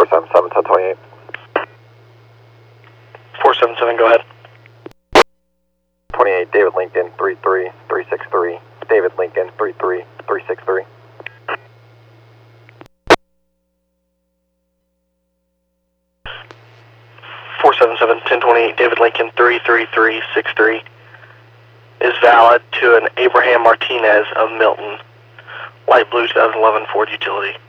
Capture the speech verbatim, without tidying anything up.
seven seven, ten twenty-eight. four seven seven, go ahead. twenty-eight, David Lincoln, three three three six three. David Lincoln, three three three six three. four seven seven, ten twenty-eight, David Lincoln, three three three six three is valid to an Abraham Martinez of Milton, light blue twenty eleven Ford utility.